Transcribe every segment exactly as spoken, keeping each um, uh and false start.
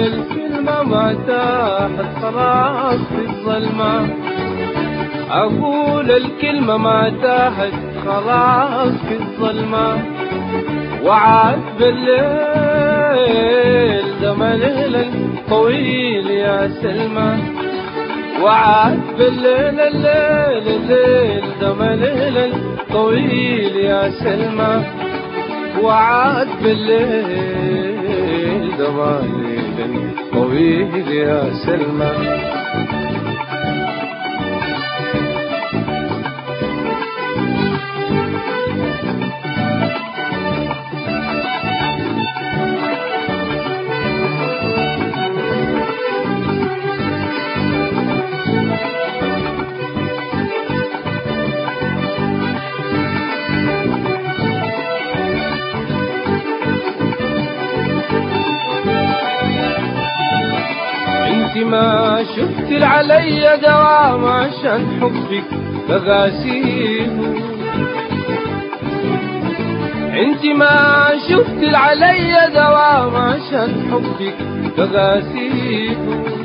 الكلمة ما تاهت خلاص في الظلمة، أقول الكلمة ما تاهت خلاص في الظلمة، وعاد بالليل دم الليل طويل يا سلمى، وعاد بالليل الليل الليل دم الليل طويل يا سلمى، وعاد بالليل دم الليل طويل يا سلمى. انت ما شفت علي دوام عشان حبك بغاسيه، انت ما شفت علي دوام عشان حبك بغاسيه،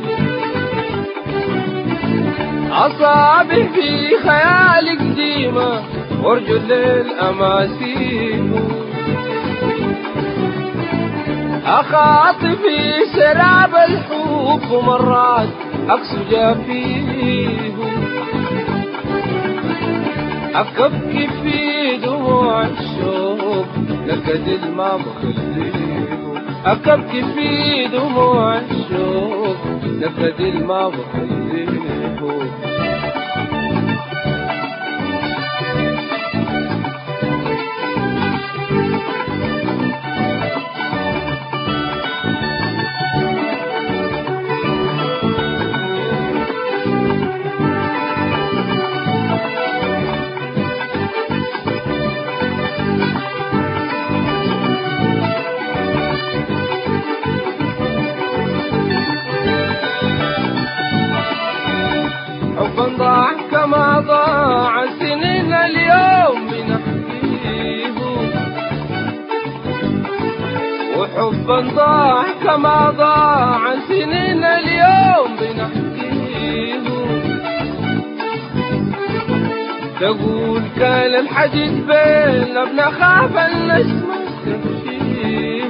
أصابح في خيالك ديما وارجو الليل أماسيه، أخاطب في سراب الحب ومرات أقسو جافيه، أكبكي في دموع الشوق لكدل ما بخليه، أكبكي في دموع الشوق لكدل ما بخليه. حبا ضاع كما ضاع سنين اليوم بنحكيه، وحبا ضاع كما ضاع سنين اليوم بنحكيه، تقول كان الحديث بيننا بنخاف النسمة تمشيه،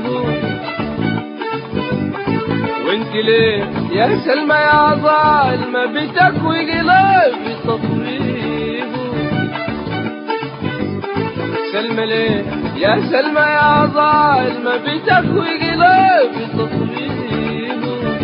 وانت ليه يا سلمى يا ظالمة بتكوي قلبي تطويه، سلمى ليه يا سلمى يا ظالمة بتكوي قلبي تطويه،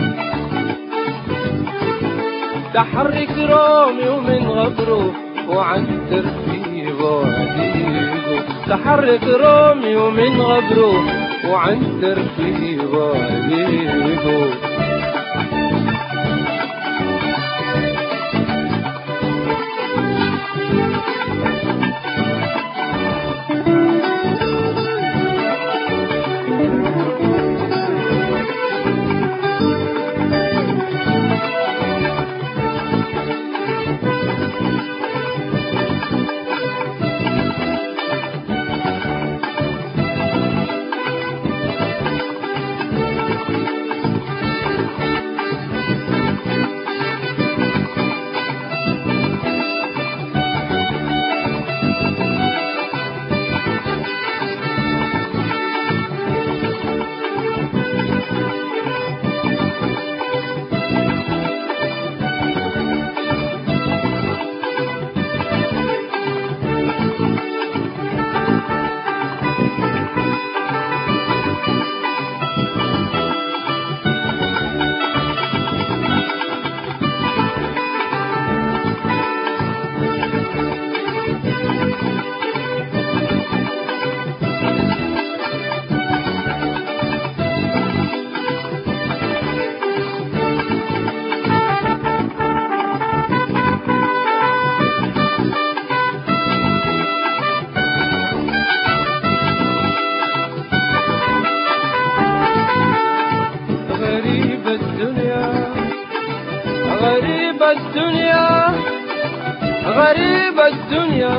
تحرك رومي ومن غدره وعنتر في بعديه، تحرك رومي ومن غدره وعنتر في بعديه. غريب الدنيا غريب الدنيا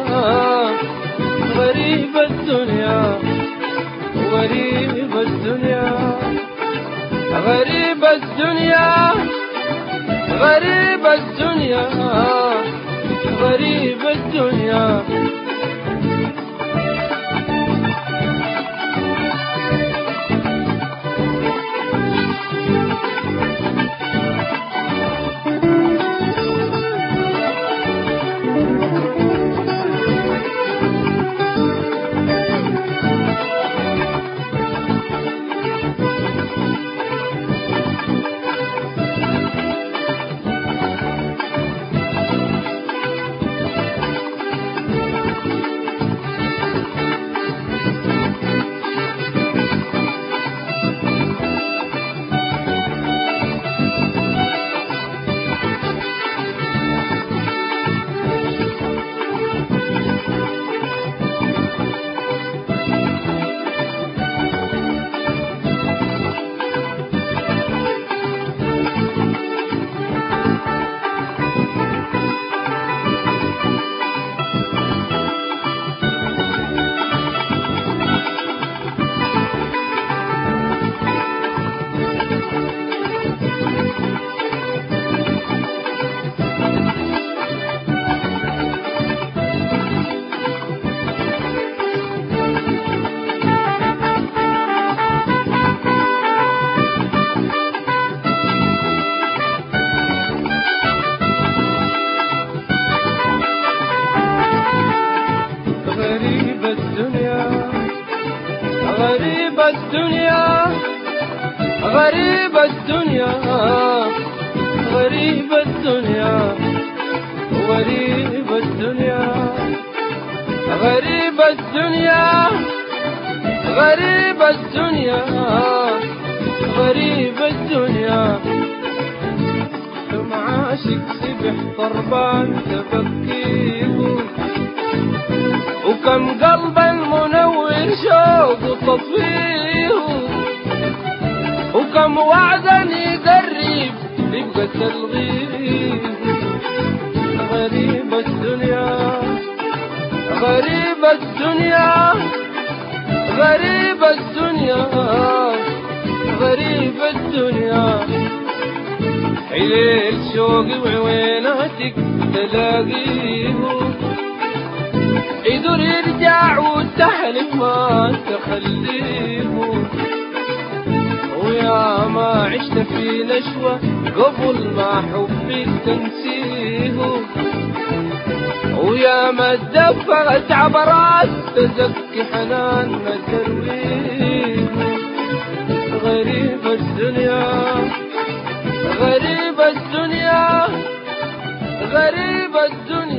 غريب الدنيا غريب الدنيا غريب الدنيا غريب الدنيا غريب الدنيا غريب الدنيا غريب الدنيا غريب الدنيا غريب الدنيا غريب الدنيا غريب الدنيا غريب الدنيا غريب الدنيا كم عاشق سبح طربان تبكيه وكم قلبا منور شوق تطفيه وكم وعدا يقرب يبقى تلغيه غريب الدنيا غريب الدنيا غريب الدنيا غريب الدنيا حليل شوقي وعويناتك تلاقيه يدور يرجع وتحلف ما تخليه ويا ما عشت في نشوة قبل ما حبك تنسيه ويا ما اتدفقت عبرات تزكي حنان ما ترويه غريب الدنيا غريب الدنيا غريب الدنيا